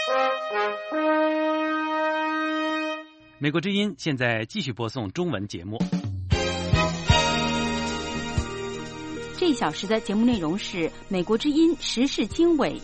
美国之音现在继续播送中文节目。 这一小时的节目内容是美国之音时事经纬。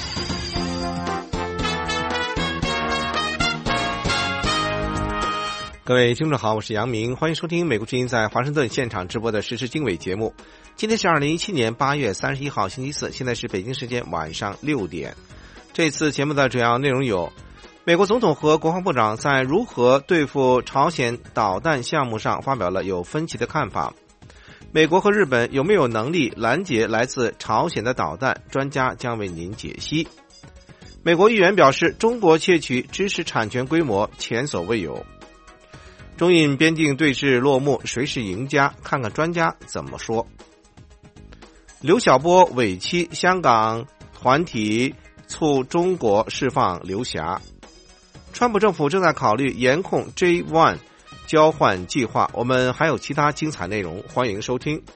各位听众好，我是杨明，欢迎收听美国之音在华盛顿现场直播的时事经纬节目。今天是2017年8月31号星期四，现在是北京时间晚上6点。这次节目的主要内容有：美国总统和国防部长在如何对付朝鲜导弹项目上发表了有分歧的看法；美国和日本有没有能力拦截来自朝鲜的导弹，专家将为您解析；美国议员表示，中国窃取知识产权规模前所未有；中印边境对峙落幕，谁是赢家？看看专家怎么说。刘晓波委妻香港团体促中国释放刘霞。川普政府正在考虑严控 J-1 交换计划。我们还有其他精彩内容，欢迎收听。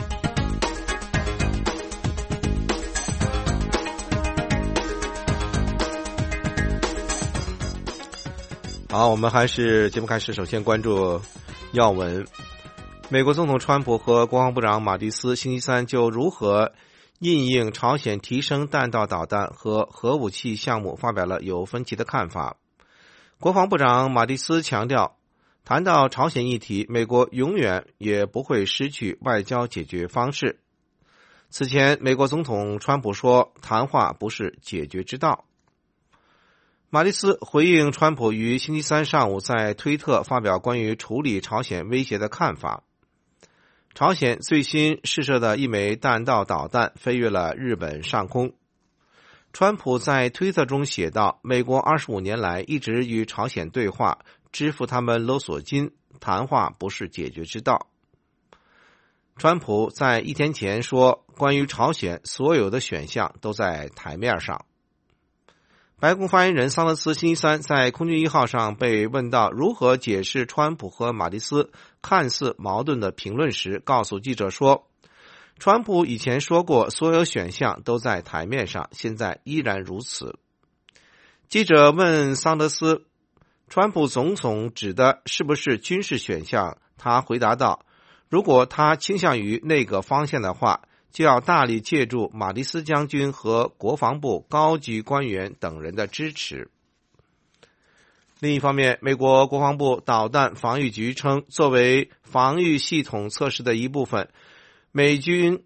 好，我们还是节目开始，首先关注要闻。美国总统川普和国防部长马蒂斯星期三就如何因应朝鲜提升弹道导弹和核武器项目发表了有分歧的看法。国防部长马蒂斯强调，谈到朝鲜议题，美国永远也不会失去外交解决方式。此前，美国总统川普说，谈话不是解决之道。马蒂斯回应川普于星期三上午在推特发表关于处理朝鲜威胁的看法。朝鲜最新试射的一枚弹道导弹飞越了日本上空。川普在推特中写道，美国25年来一直与朝鲜对话，支付他们勒索金，谈话不是解决之道。川普在一天前说，关于朝鲜所有的选项都在台面上。白宫发言人桑德斯星期三在空军1号上被问到如何解释川普和马蒂斯看似矛盾的评论时，告诉记者说，川普以前说过所有选项都在台面上，现在依然如此。记者问桑德斯，川普总统指的是不是军事选项？他回答道，如果他倾向于那个方向的话，就要大力借助马蒂斯将军和国防部高级官员等人的支持。另一方面，美国国防部导弹防御局称，作为防御系统测试的一部分，美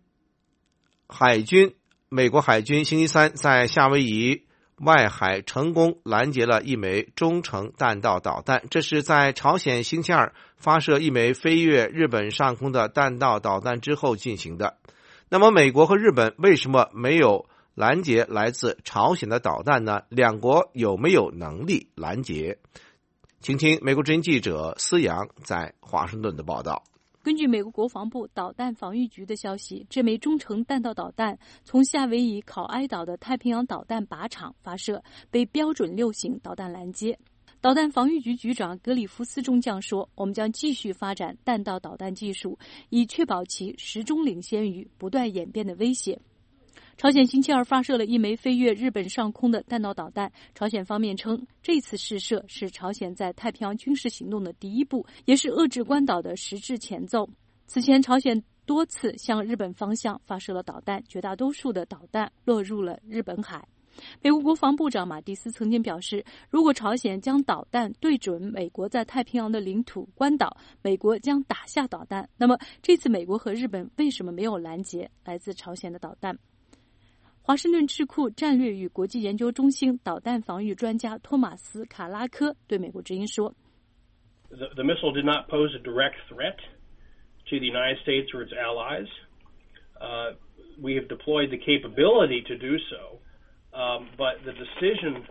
国海军星期三在夏威夷外海成功拦截了一枚中程弹道导弹，这是在朝鲜星期二发射一枚飞越日本上空的弹道导弹之后进行的。那么美国和日本为什么没有拦截来自朝鲜的导弹呢？两国有没有能力拦截？请听美国之音记者思阳在华盛顿的报道。 根据美国国防部导弹防御局的消息，这枚中程弹道导弹从夏威夷考埃岛的太平洋导弹靶场发射，被标准6型导弹拦截。导弹防御局局长格里夫斯中将说，我们将继续发展弹道导弹技术，以确保其始终领先于不断演变的威胁。朝鲜星期二发射了一枚飞越日本上空的弹道导弹，朝鲜方面称，这次试射是朝鲜在太平洋军事行动的第一步，也是遏制关岛的实质前奏。此前，朝鲜多次向日本方向发射了导弹，绝大多数的导弹落入了日本海。美国国防部长马蒂斯曾经表示，如果朝鲜将导弹对准美国在太平洋的领土关岛，美国将打下导弹。那么这次美国和日本为什么没有拦截来自朝鲜的导弹？华盛顿智库战略与国际研究中心导弹防御专家托马斯·卡拉科对美国之音说， The missile did not pose a direct threat to the United States or its allies. We have deployed the capability to do so.But the decision,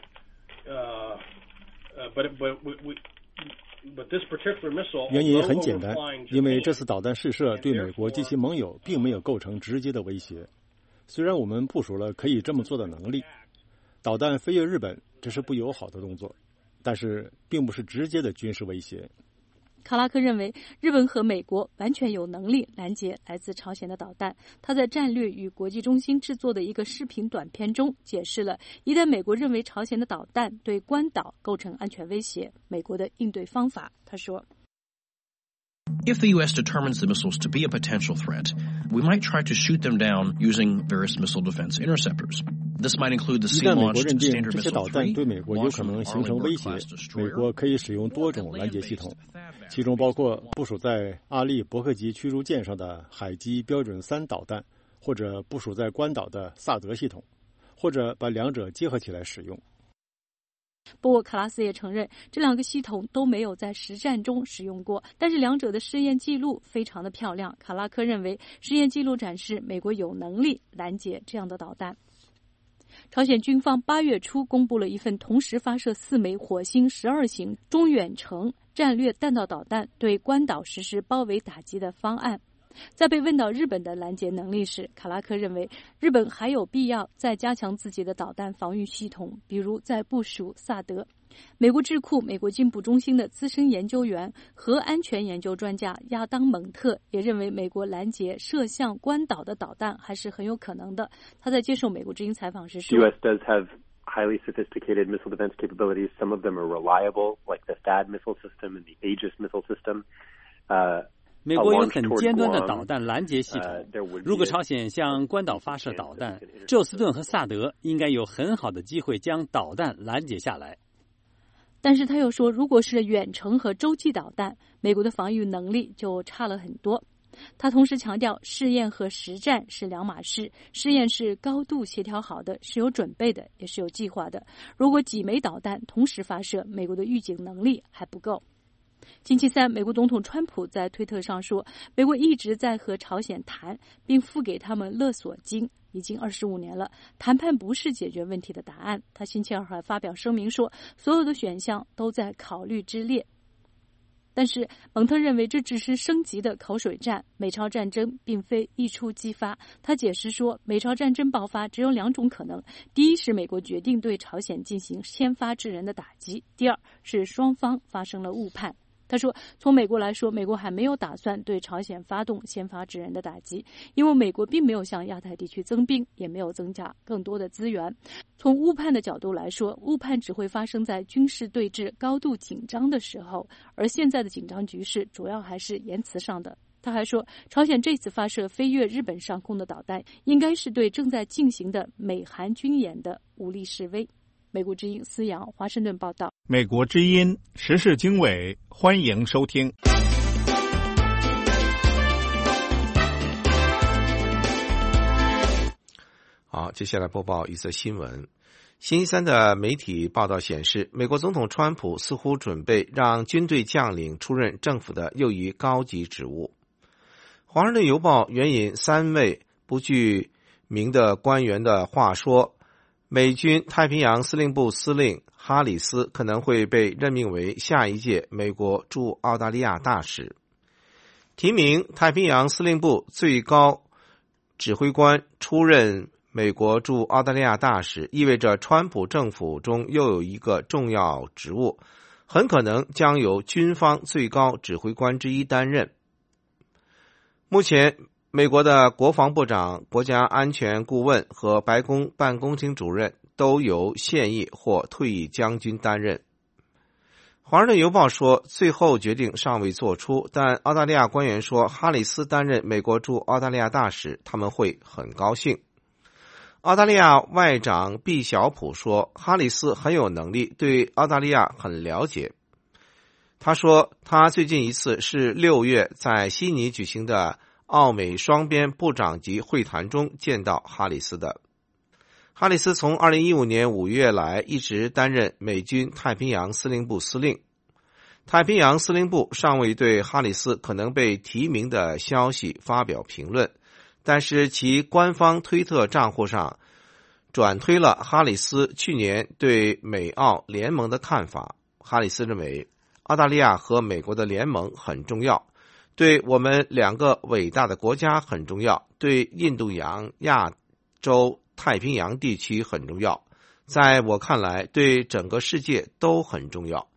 but this particular missile. 原因很简单，因为这次导弹试射对美国及其盟友并没有构成直接的威胁。虽然我们部署了可以这么做的能力，导弹飞越日本这是不友好的动作，但是并不是直接的军事威胁。 卡拉克认为，日本和美国完全有能力拦截来自朝鲜的导弹。他在战略与国际中心制作的一个视频短片中解释了，一旦美国认为朝鲜的导弹对关岛构成安全威胁，美国的应对方法。他说 If the U.S. determines the missiles to be a potential threat, we might try to shoot them down using various missile defense interceptors. This might include the 一旦美国 sea-launched 认定 Standard 这些 Missile 导弹 3, 对美国有可 launched 能 from 形成威 Arleigh 胁 Burke-class， 美 destroyer, 国可以使用多种拦截系统，其中包括部署在阿利伯克级驱逐舰上的海基标准3导弹，或者部署在关岛的萨德系统，或者把两者结合起来使用。 不过，卡拉斯也承认，这两个系统都没有在实战中使用过，但是两者的试验记录非常的漂亮。卡拉克认为，试验记录展示美国有能力拦截这样的导弹。朝鲜军方8月初公布了一份同时发射4枚火星12型中远程战略弹道导弹对关岛实施包围打击的方案。在被问到日本的拦截能力时，卡拉克认为日本还有必要再加强自己的导弹防御系统，比如在部署萨德。美国智库美国进步中心的资深研究员核安全研究专家亚当·蒙特也认为，美国拦截射向关岛的导弹还是很有可能的。他在接受美国之音采访时说 The U.S. does have highly sophisticated missile defense capabilities. Some of them are reliable, like the THAAD missile system and the Aegis missile system. 美国有很尖端的导弹拦截系统，如果朝鲜向关岛发射导弹，宙斯盾和萨德应该有很好的机会将导弹拦截下来。 但是他又说，如果是远程和洲际导弹，美国的防御能力就差了很多。他同时强调，试验和实战是两码事，试验是高度协调好的，是有准备的，也是有计划的。如果几枚导弹同时发射，美国的预警能力还不够。星期三，美国总统川普在推特上说，美国一直在和朝鲜谈，并付给他们勒索金，已经25年了。谈判不是解决问题的答案。他星期二还发表声明说，所有的选项都在考虑之列。但是蒙特认为这只是升级的口水战，美朝战争并非一触即发。他解释说，美朝战争爆发只有2种可能：第一是美国决定对朝鲜进行先发制人的打击；第二是双方发生了误判。他说，从美国来说，美国还没有打算对朝鲜发动先发制人的打击，因为美国并没有向亚太地区增兵，也没有增加更多的资源。从误判的角度来说，误判只会发生在军事对峙高度紧张的时候，而现在的紧张局势主要还是言辞上的。他还说，朝鲜这次发射飞越日本上空的导弹，应该是对正在进行的美韩军演的武力示威。美国之音思阳华盛顿报道。 美国之音时事经纬，欢迎收听。 好，接下来播报一则新闻。星期三的媒体报道显示，美国总统川普似乎准备让军队将领出任政府的又一高级职务。华盛顿邮报援引3位不具名的官员的话说，美军太平洋司令部司令哈里斯可能会被任命为下一届美国驻澳大利亚大使。提名太平洋司令部最高指挥官出任美国驻澳大利亚大使，意味着川普政府中又有一个重要职务，很可能将由军方最高指挥官之一担任。目前美国的国防部长、国家安全顾问和白宫办公厅主任都由现役或退役将军担任。华盛顿邮报说，最后决定尚未做出，但澳大利亚官员说，哈里斯担任美国驻澳大利亚大使，他们会很高兴。澳大利亚外长毕晓普说，哈里斯很有能力，对澳大利亚很了解。他说，他最近一次是6月在悉尼举行的澳美双边部长级会谈中见到哈里斯的。哈里斯从2015年5月来一直担任美军太平洋司令部司令。太平洋司令部尚未对哈里斯可能被提名的消息发表评论，但是其官方推特账户上转推了哈里斯去年对美澳联盟的看法。哈里斯认为，澳大利亚和美国的联盟很重要，对我们2个伟大的国家很重要，对印度洋、亚洲、太平洋地区很重要，在我看来，对整个世界都很重要。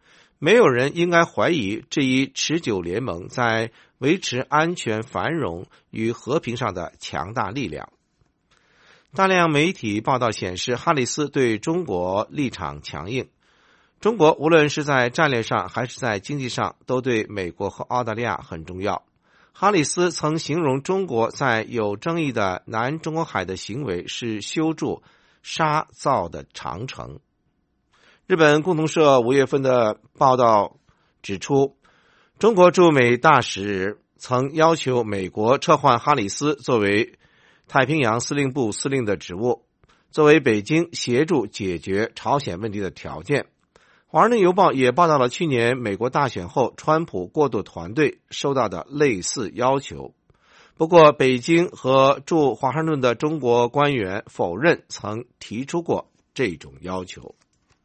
没有人应该怀疑这一持久联盟在维持安全、繁荣与和平上的强大力量。大量媒体报道显示，哈里斯对中国立场强硬。中国无论是在战略上还是在经济上，都对美国和澳大利亚很重要。哈里斯曾形容中国在有争议的南中国海的行为是修筑沙造的长城。日本共同社5月份的报道指出，中国驻美大使曾要求美国撤换哈里斯作为太平洋司令部司令的职务，作为北京协助解决朝鲜问题的条件。华盛顿邮报也报道了去年美国大选后川普过渡团队收到的类似要求。不过北京和驻华盛顿的中国官员否认曾提出过这种要求。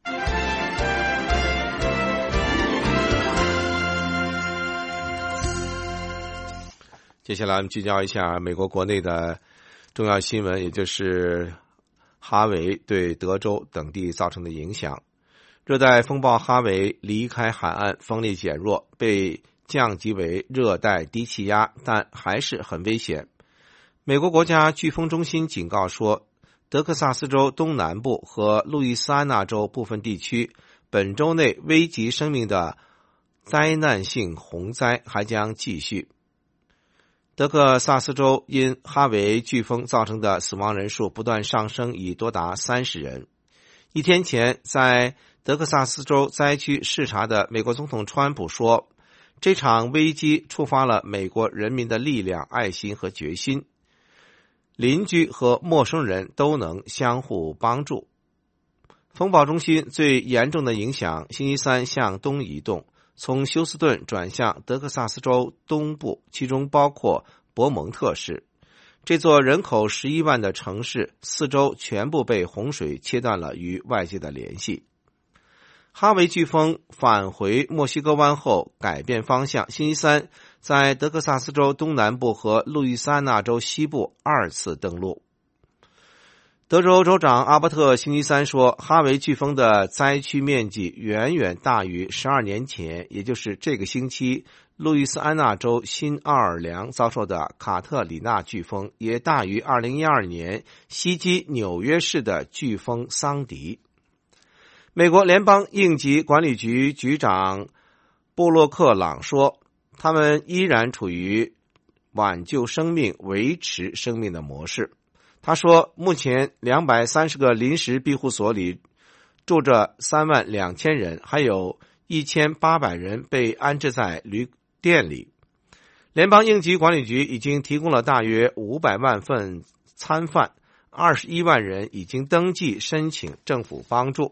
接下来我们聚焦一下美国国内的重要新闻，也就是哈维对德州等地造成的影响。热带风暴哈维离开海岸，风力减弱，被降级为热带低气压，但还是很危险。美国国家飓风中心警告说，德克萨斯州东南部和路易斯安那州部分地区本周内危及生命的灾难性洪灾还将继续。德克萨斯州因哈维飓风造成的死亡人数不断上升，已多达30人。一天前，在德克萨斯州灾区视察的美国总统川普说，这场危机触发了美国人民的力量、爱心和决心，邻居和陌生人都能相互帮助。风暴中心最严重的影响星期三向东移动，从休斯顿转向德克萨斯州东部，其中包括伯蒙特市。这座人口11万的城市4周全部被洪水切断了与外界的联系。哈维飓风返回墨西哥湾后改变方向，星期三在德克萨斯州东南部和路易斯安那州西部2次登陆。德州州长阿伯特星期三说，哈维飓风的灾区面积远远大于12年前，也就是这个星期路易斯安那州新奥尔良遭受的卡特里娜飓风，也大于2012年袭击纽约市的飓风桑迪。美国联邦应急管理局局长布洛克朗说，他们依然处于挽救生命、维持生命的模式。他说，目前230个临时庇护所里住着32000人，还有1800人被安置在旅店里。联邦应急管理局已经提供了大约500万份餐饭，21万人已经登记申请政府帮助。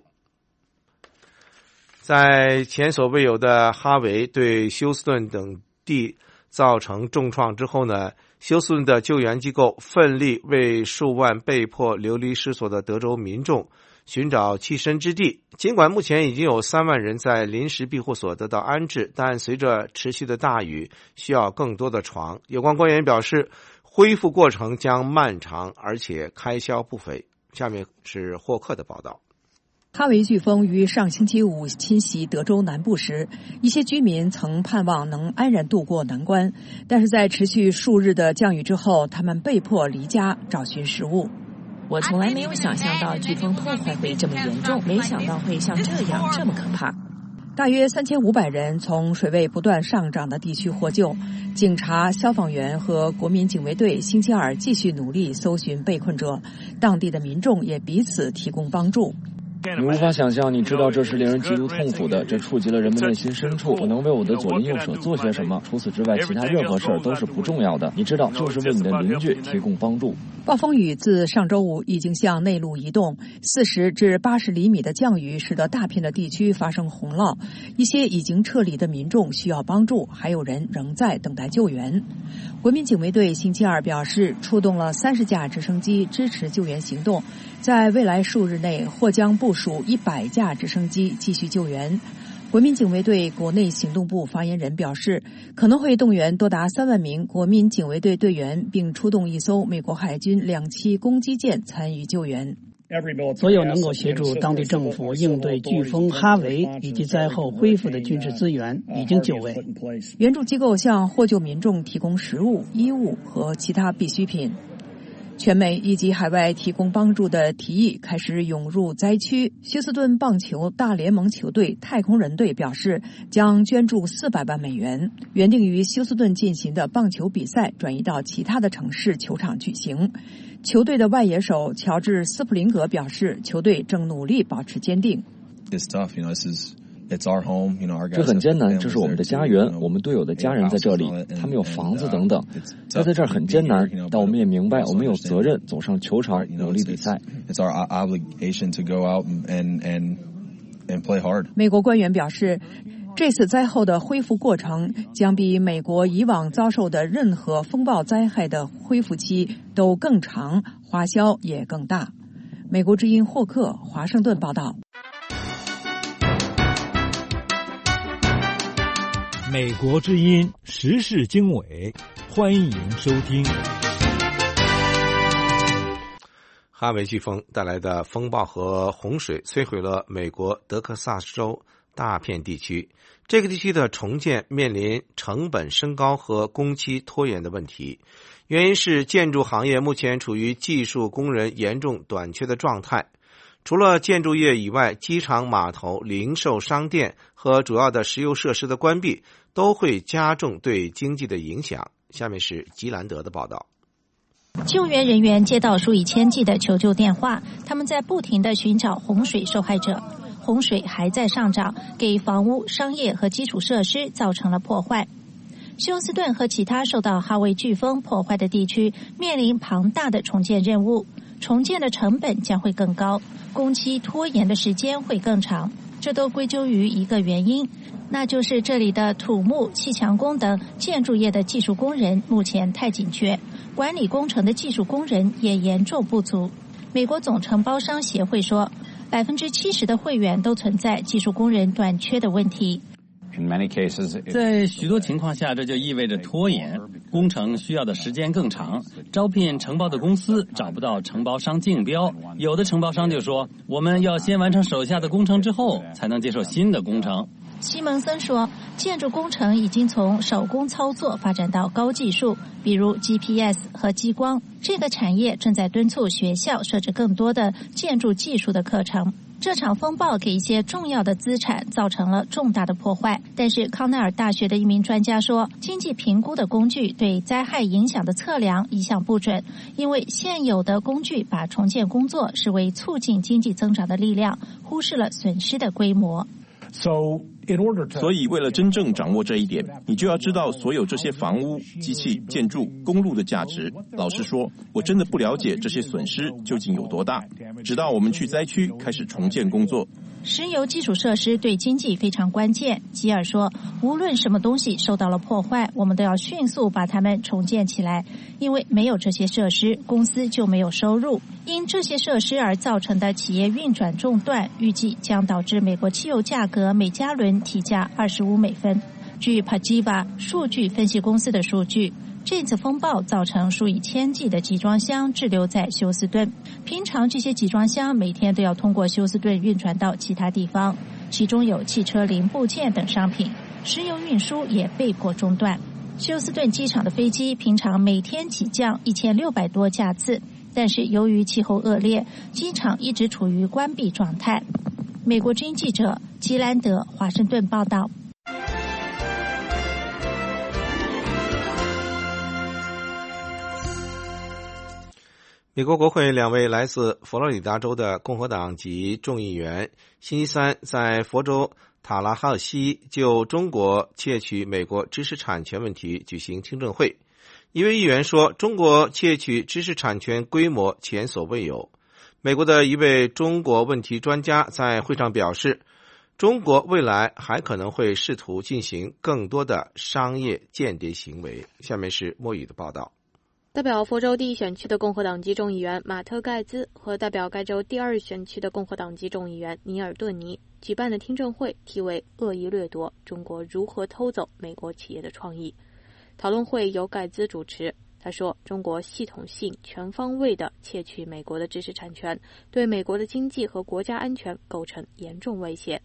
在前所未有的哈维对休斯顿等地造成重创之后呢，休斯顿的救援机构奋力为数万被迫流离失所的德州民众寻找栖身之地。尽管目前已经有3万人在临时庇护所得到安置，但随着持续的大雨，需要更多的床。有关官员表示，恢复过程将漫长，而且开销不菲。下面是霍克的报道。 哈维飓风于上星期五侵袭德州南部时，一些居民曾盼望能安然度过难关，但是在持续数日的降雨之后，他们被迫离家找寻食物。 我从来没有想象到飓风破坏会这么严重，没想到会像这样这么可怕。 大约3500人从水位不断上涨的地区获救，警察、消防员和国民警卫队星期二继续努力搜寻被困者，当地的民众也彼此提供帮助。 你无法想象，你知道这是令人极度痛苦的，这触及了人们内心深处。我能为我的左邻右舍做些什么？除此之外，其他任何事儿都是不重要的。你知道，就是为你的邻居提供帮助。 暴风雨自上周五已经向内陆移动，40至80厘米的降雨使得大片的地区发生洪涝，一些已经撤离的民众需要帮助，还有人仍在等待救援。国民警卫队星期二表示，出动了30架直升机支持救援行动，在未来数日内或将部署100架直升机继续救援。国民警卫队国内行动部发言人表示，可能会动员多达3万名国民警卫队队员，并出动1艘美国海军2栖攻击舰参与救援。 所有能够协助当地政府应对飓风哈维以及灾后恢复的军事资源已经就位。 援助机构向获救民众提供食物、衣物和其他必需品。全美以及海外提供帮助的提议开始涌入灾区。休斯顿棒球大联盟球队太空人队表示，将捐助400万美元，原定于休斯顿进行的棒球比赛转移到其他的城市球场举行。球队的外野手乔治·斯普林格表示，球队正努力保持坚定。 这很艰难，这是我们的家园，我们队友的家人在这里，他们有房子等等。待在这儿很艰难，但我们也明白我们有责任走上球场努力比赛。 美国官员表示，这次灾后的恢复过程将比美国以往遭受的任何风暴灾害的恢复期都更长，花销也更大。美国之音霍克华盛顿报道。 美国之音时事经纬，欢迎收听。 哈维飓风带来的风暴和洪水摧毁了美国德克萨斯州大片地区，这个地区的重建面临成本升高和工期拖延的问题。原因是建筑行业目前处于技术工人严重短缺的状态。除了建筑业以外，机场、码头、零售商店和主要的石油设施的关闭都会加重对经济的影响。下面是吉兰德的报道。 救援人员接到数以千计的求救电话，他们在不停地寻找洪水受害者。洪水还在上涨，给房屋、商业和基础设施造成了破坏。休斯顿和其他受到哈维飓风破坏的地区面临庞大的重建任务，重建的成本将会更高，工期拖延的时间会更长。这都归咎于一个原因，那就是这里的土木、砌墙工等建筑业的技术工人目前太紧缺，管理工程的技术工人也严重不足。美国总承包商协会说，70%的会员都存在技术工人短缺的问题。 在许多情况下，这就意味着拖延，工程需要的时间更长，招聘承包的公司找不到承包商竞标，有的承包商就说，我们要先完成手下的工程之后才能接受新的工程。 西蒙森说，建筑工程已经从手工操作发展到高技术，比如 GPS 和激光。这个产业正在敦促学校设置更多的建筑技术的课程。这场风暴给一些重要的资产造成了重大的破坏，但是康奈尔大学的一名专家说，经济评估的工具对灾害影响的测量一向不准，因为现有的工具把重建工作视为促进经济增长的力量，忽视了损失的规模。 所以为了真正掌握这一点，你就要知道所有这些房屋、机器、建筑、公路的价值。老实说，我真的不了解这些损失究竟有多大，直到我们去灾区开始重建工作。 石油基础设施对经济非常关键，基尔说，无论什么东西受到了破坏，我们都要迅速把它们重建起来，因为没有这些设施，公司就没有收入。因这些设施而造成的企业运转中断，预计将导致美国汽油价格每加仑提价25美分。据 Pajiva 数据分析公司的数据，这次风暴造成数以千计的集装箱滞留在休斯顿。平常这些集装箱每天都要通过休斯顿运传到其他地方，其中有汽车零部件等商品，石油运输也被迫中断。休斯顿机场的飞机平常每天起降1600多架次，但是由于气候恶劣，机场一直处于关闭状态。美国之音记者吉兰德华盛顿报道。 美国国会两位来自佛罗里达州的共和党籍众议员星期三在佛州塔拉哈西就中国窃取美国知识产权问题举行听证会。一位议员说，中国窃取知识产权规模前所未有。美国的一位中国问题专家在会上表示，中国未来还可能会试图进行更多的商业间谍行为。下面是莫宇的报道。 代表佛州第一选区的共和党籍众议员马特·盖兹和代表该州第二选区的共和党籍众议员尼尔·顿尼举办的听证会题为“恶意掠夺：中国如何偷走美国企业的创意”。讨论会由盖兹主持， 他说，中国系统性、全方位地窃取美国的知识产权，对美国的经济和国家安全构成严重威胁。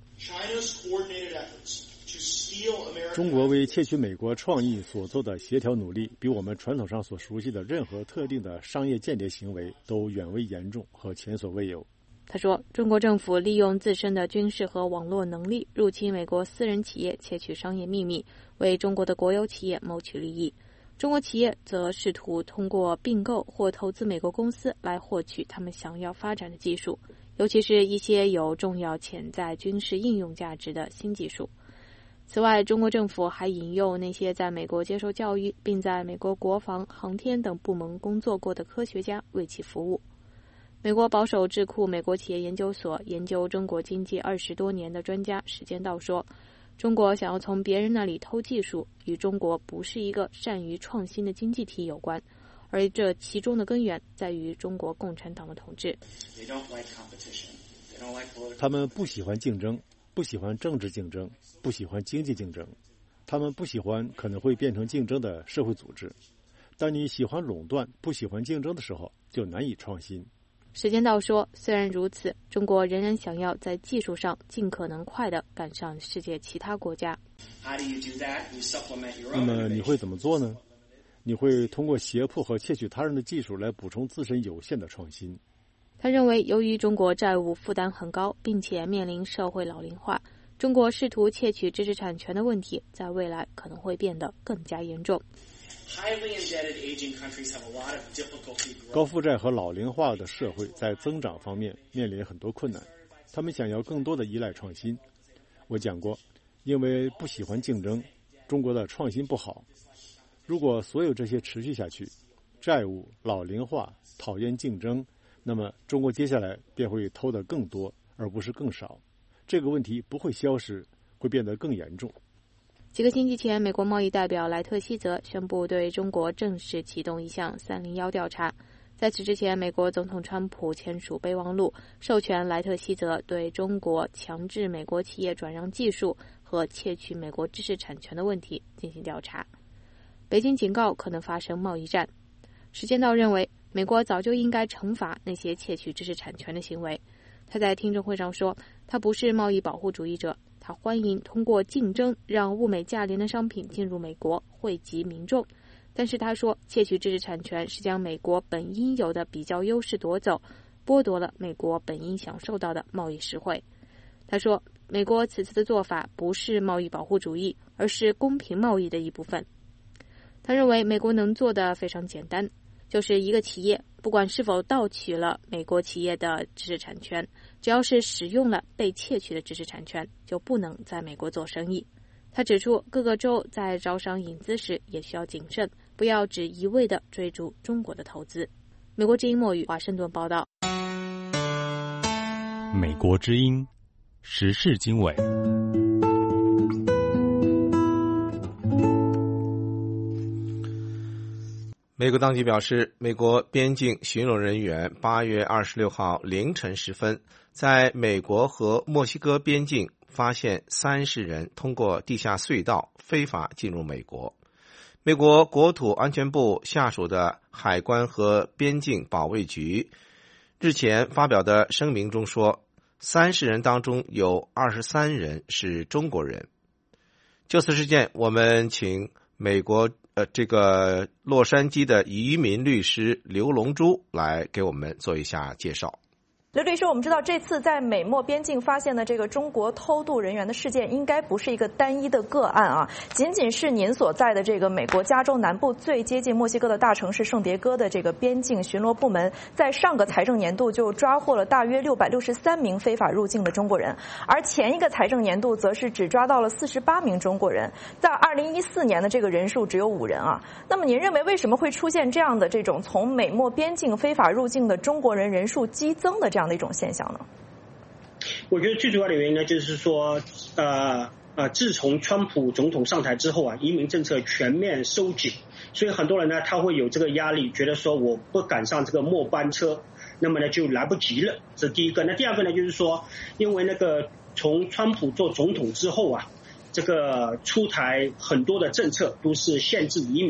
中国为窃取美国创意所做的协调努力，比我们传统上所熟悉的任何特定的商业间谍行为都远为严重和前所未有。 他说，中国政府利用自身的军事和网络能力，入侵美国私人企业，窃取商业秘密，为中国的国有企业谋取利益。中国企业则试图通过并购或投资美国公司来获取他们想要发展的技术，尤其是一些有重要潜在军事应用价值的新技术。此外，中国政府还引诱那些在美国接受教育并在美国国防、航天等部门工作过的科学家为其服务。美国保守智库美国企业研究所研究中国经济20多年的专家史坚道说，中国想要从别人那里偷技术，与中国不是一个善于创新的经济体有关，而这其中的根源在于中国共产党的统治。 他们不喜欢竞争，不喜欢政治竞争，不喜欢经济竞争，他们不喜欢可能会变成竞争的社会组织。当你喜欢垄断，不喜欢竞争的时候，就难以创新。 史坚道说，虽然如此，中国仍然想要在技术上尽可能快地赶上世界其他国家。 那么你会怎么做呢？你会通过胁迫和窃取他人的技术来补充自身有限的创新。 他认为，由于中国债务负担很高，并且面临社会老龄化，中国试图窃取知识产权的问题在未来可能会变得更加严重。 高负债和老龄化的社会在增长方面面临很多困难，他们想要更多的依赖创新。我讲过，因为不喜欢竞争，中国的创新不好。如果所有这些持续下去，债务、老龄化、讨厌竞争，那么中国接下来便会偷得更多，而不是更少。这个问题不会消失，会变得更严重。 几个星期前，美国贸易代表莱特希泽宣布对中国正式启动一项301调查。在此之前，美国总统川普签署备忘录，授权莱特希泽对中国强制美国企业转让技术和窃取美国知识产权的问题进行调查。北京警告可能发生贸易战。史坚道认为，美国早就应该惩罚那些窃取知识产权的行为。他在听证会上说，他不是贸易保护主义者，他欢迎通过竞争让物美价廉的商品进入美国，惠及民众。但是他说，窃取知识产权是将美国本应有的比较优势夺走，剥夺了美国本应享受到的贸易实惠。他说，美国此次的做法不是贸易保护主义，而是公平贸易的一部分。他认为美国能做的非常简单，就是一个企业不管是否盗取了美国企业的知识产权，只要是使用了被窃取的知识产权，就不能在美国做生意。他指出，各个州在招商引资时也需要谨慎，不要只一味地追逐中国的投资。美国之音墨语华盛顿报道。 美国之音时事经纬。 美国当局表示，美国边境巡逻人员8月26号凌晨时分，在美国和墨西哥边境发现30人通过地下隧道非法进入美国。美国国土安全部下属的海关和边境保卫局日前发表的声明中说，30人当中有23人是中国人。就此事件，我们请美国洛杉矶的移民律师刘龙珠来给我们做一下介绍。 刘律师，我们知道这次在美墨边境发现的这个中国偷渡人员的事件，应该不是一个单一的个案啊，仅仅是您所在的这个美国加州南部最接近墨西哥的大城市圣迭戈的这个边境巡逻部门，在上个财政年度就抓获了大约663名非法入境的中国人，而前一个财政年度则是只抓到了48名中国人，在2014年的这个人数只有5人啊。那么您认为为什么会出现这样的这种从美墨边境非法入境的中国人人数激增的这样的一种现象呢？ 我觉得最主要的原因呢，就是说，自从川普总统上台之后啊，移民政策全面收紧，所以很多人呢，他会有这个压力，觉得说我不赶上这个末班车，那么呢就来不及了。这是第一个。那第二个呢，就是说，因为那个从川普做总统之后啊，这个出台很多的政策都是限制移民。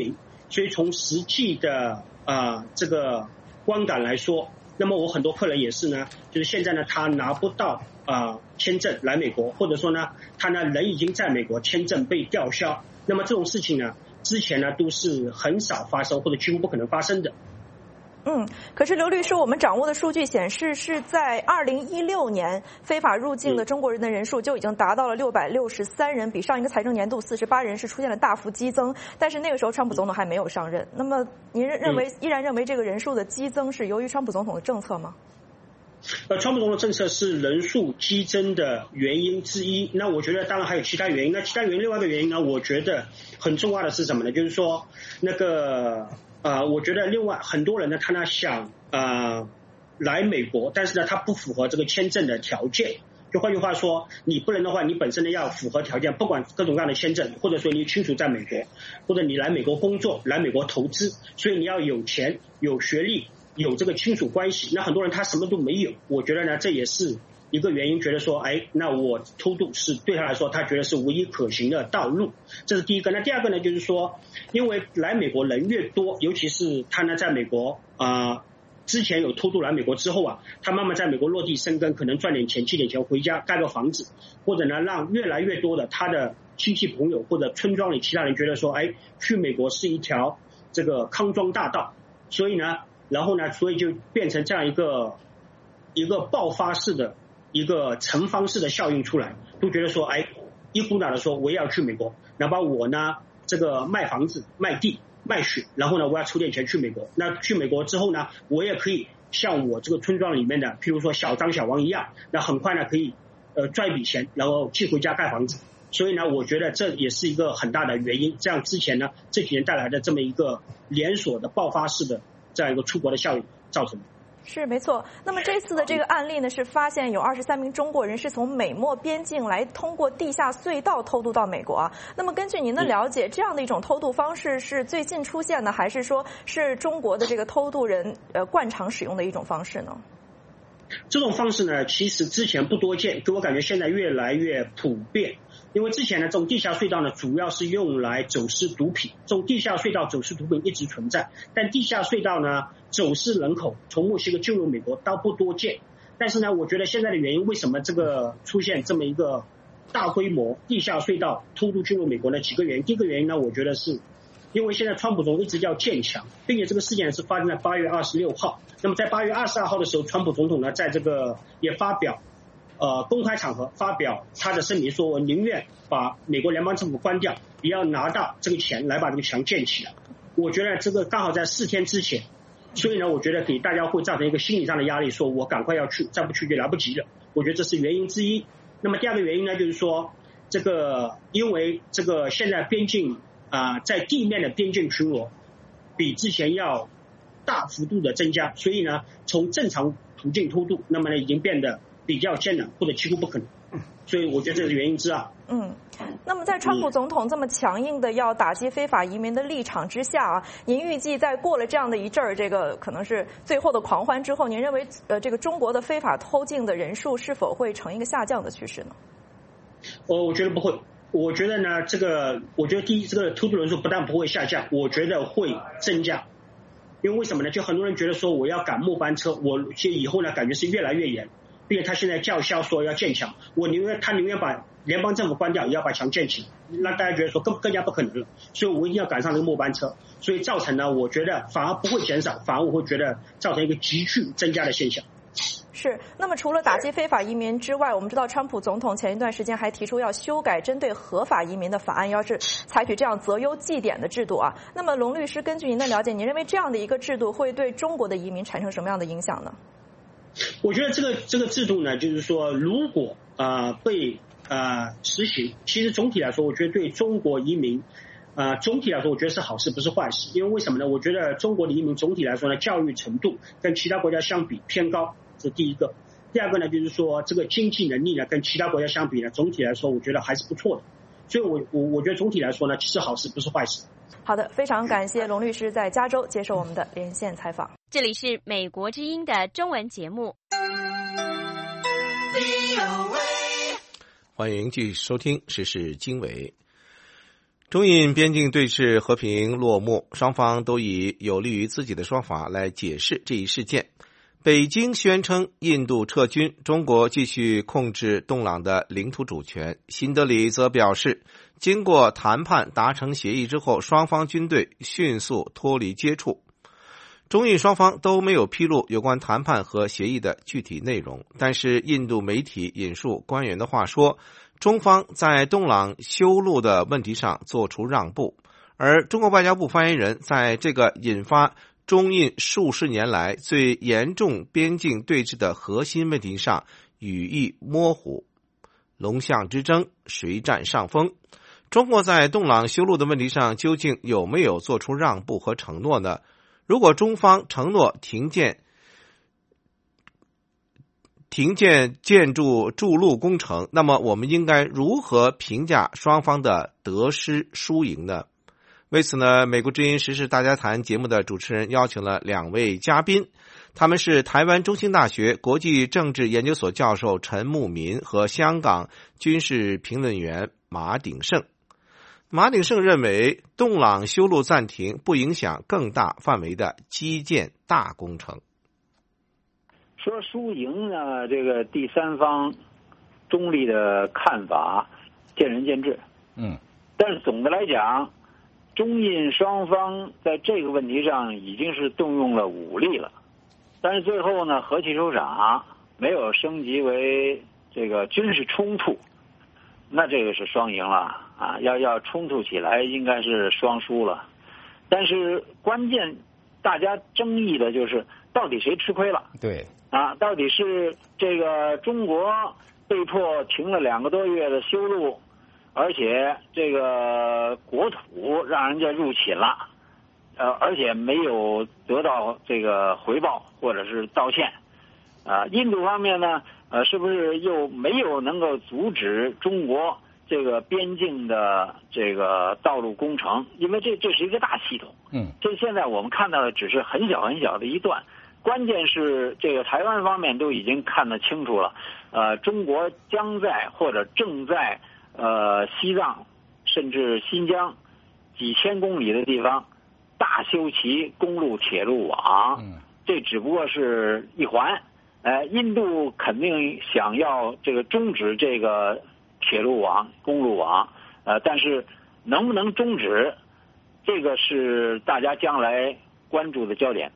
所以从实际的这个观感来说，那么我很多客人也是呢，就是现在呢他拿不到签证来美国，或者说呢他呢人已经在美国，签证被吊销，那么这种事情呢之前呢都是很少发生或者几乎不可能发生的。 可是刘律师，我们掌握的数据显示，是在2016年非法入境的中国人的人数就已经达到了663人，比上一个财政年度48人是出现了大幅激增。但是那个时候川普总统还没有上任。那么您依然认为这个人数的激增是由于川普总统的政策吗？ 川普总统政策是人数激增的原因之一。那我觉得当然还有其他原因。那其他原因另外一个原因呢，我觉得很重要的是什么呢？就是说那个我觉得另外很多人呢，他呢想来美国，但是呢他不符合这个签证的条件。就换句话说，你不能的话，你本身呢要符合条件，不管各种各样的签证，或者说你清楚在美国，或者你来美国工作、来美国投资，所以你要有钱、有学历、有这个亲属关系。那很多人他什么都没有，我觉得呢这也是一个原因，觉得说那我偷渡是对他来说他觉得是唯一可行的道路，这是第一个。那第二个呢，就是说因为来美国人越多，尤其是他呢在美国之前有偷渡来美国之后他慢慢在美国落地生根，可能赚点钱、积点钱回家盖个房子，或者呢让越来越多的他的亲戚朋友或者村庄里其他人觉得说去美国是一条这个康庄大道，所以呢所以就变成这样一个爆发式的一个层方式的效应出来，都觉得说一股脑的说我也要去美国，哪怕我呢这个卖房子、卖地、卖血，然后呢我要筹点钱去美国。那去美国之后呢，我也可以像我这个村庄里面的譬如说小张小王一样，那很快呢可以赚一笔钱，然后寄回家盖房子。所以呢我觉得这也是一个很大的原因，这样之前呢这几年带来的这么一个连锁的爆发式的这样一个出国的效应造成的。 是没错。那么这次的这个案例呢，是发现有23名中国人是从美墨边境来通过地下隧道偷渡到美国那么根据您的了解，这样的一种偷渡方式是最近出现的，还是说是中国的这个偷渡人惯常使用的一种方式呢？ 这种方式呢，其实之前不多见，给我感觉现在越来越普遍。因为之前呢，这种地下隧道呢，主要是用来走私毒品，这种地下隧道走私毒品一直存在，但地下隧道呢，走私人口从墨西哥进入美国倒不多见。但是呢，我觉得现在的原因，为什么这个出现这么一个大规模地下隧道偷渡进入美国呢？几个原因。第一个原因呢，我觉得是因为现在川普总统一直叫建墙，并且这个事件是发生在8月26号。那么在8月22号的时候，川普总统呢，在这个也发表公开场合发表他的声明，说我宁愿把美国联邦政府关掉，也要拿到这个钱来把这个墙建起来。我觉得这个刚好在4天之前，所以呢，我觉得给大家会造成一个心理上的压力，说我赶快要去，再不去就来不及了。我觉得这是原因之一。那么第二个原因呢，就是说这个因为这个现在边境在地面的边境巡逻比之前要大幅度的增加，所以呢，从正常途径偷渡，那么呢已经变得比较艰难或者几乎不可能，所以我觉得这是原因之二。 那么在川普总统这么强硬的要打击非法移民的立场之下您预计在过了这样的一阵儿，这个可能是最后的狂欢之后，您认为这个中国的非法偷进的人数是否会呈一个下降的趋势呢？ 我觉得不会。我觉得呢，我觉得第一，这个偷渡人数不但不会下降，我觉得会增加。因为为什么呢？就很多人觉得说我要赶末班车，我以后呢感觉是越来越严，并且他现在叫嚣说要建墙，他宁愿把联邦政府关掉，也要把墙建起，让大家觉得说更加不可能了。所以我一定要赶上这个末班车，所以造成呢，我觉得反而不会减少，反而我会觉得造成一个急剧增加的现象。 是。那么除了打击非法移民之外，我们知道川普总统前一段时间还提出要修改针对合法移民的法案，要是采取这样择优绩点的制度那么龙律师，根据您的了解，您认为这样的一个制度会对中国的移民产生什么样的影响呢？ 我觉得这个制度呢，就是说如果被实行，其实总体来说，我觉得对中国移民总体来说我觉得是好事不是坏事。因为为什么呢？我觉得中国的移民总体来说呢，教育程度跟其他国家相比偏高，这是第一个。第二个呢，就是说这个经济能力呢跟其他国家相比呢，总体来说我觉得还是不错的。所以我觉得总体来说呢，是好事不是坏事。 好的，非常感谢龙律师在加州接受我们的连线采访。 这里是美国之音的中文节目。 欢迎继续收听时事经纬。 中印边境对峙和平落幕，双方都以有利于自己的说法来解释这一事件。北京宣称印度撤军，中国继续控制洞朗的领土主权。新德里则表示，经过谈判达成协议之后，双方军队迅速脱离接触。中印双方都没有披露有关谈判和协议的具体内容，但是印度媒体引述官员的话说，中方在洞朗修路的问题上做出让步，而中国外交部发言人在这个引发中印数十年来最严重边境对峙的核心问题上语意模糊，龙象之争，谁占上风？中国在洞朗修路的问题上究竟有没有做出让步和承诺呢？如果中方承诺停建建筑筑路工程，那么我们应该如何评价双方的得失输赢呢？为此呢，美国之音时事大家谈节目的主持人邀请了两位嘉宾，他们是台湾中兴大学国际政治研究所教授陈牧民和香港军事评论员马鼎盛。马鼎盛认为，洞朗修路暂停不影响更大范围的基建大工程。 说输赢呢，这个第三方中立的看法见仁见智。但是总的来讲，中印双方在这个问题上已经是动用了武力了，但是最后呢，和气收场，没有升级为这个军事冲突，那这个是双赢了啊！要冲突起来，应该是双输了。但是关键，大家争议的就是到底谁吃亏了？ 对。 到底是这个中国被迫停了2个多月的修路，而且这个国土让人家入侵了，而且没有得到这个回报或者是道歉。印度方面呢，是不是又没有能够阻止中国这个边境的这个道路工程？因为这是一个大系统。这现在我们看到的只是很小很小的一段。关键是这个台湾方面都已经看得清楚了，中国将在或者正在西藏甚至新疆几千公里的地方大修其公路铁路网，这只不过是一环。印度肯定想要这个终止这个铁路网、公路网，但是能不能终止，这个是大家将来关注的焦点。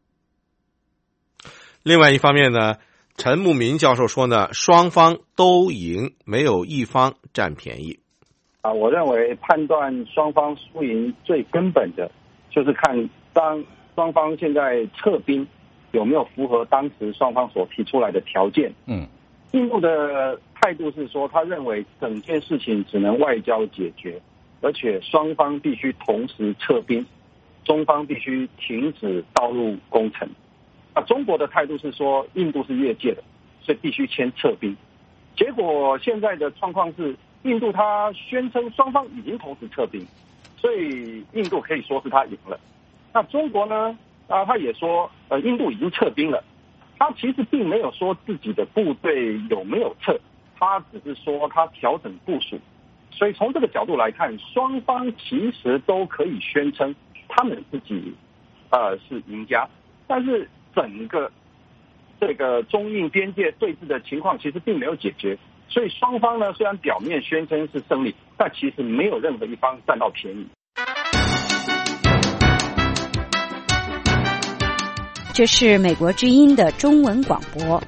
另外一方面呢，陈牧民教授说呢，双方都赢，没有一方占便宜。 我认为判断双方输赢最根本的就是看当双方现在撤兵有没有符合当时双方所提出来的条件。印度的态度是说，他认为整件事情只能外交解决，而且双方必须同时撤兵，中方必须停止道路工程。中国的态度是说，印度是越界的，所以必须先撤兵。结果现在的状况是，印度他宣称双方已经同时撤兵，所以印度可以说是他赢了。那中国呢？他也说，印度已经撤兵了。他其实并没有说自己的部队有没有撤，他只是说他调整部署。所以从这个角度来看，双方其实都可以宣称他们自己是赢家，但是整个这个中印边界对峙的情况其实并没有解决，所以双方呢虽然表面宣称是胜利，但其实没有任何一方占到便宜。 这是美国之音的中文广播。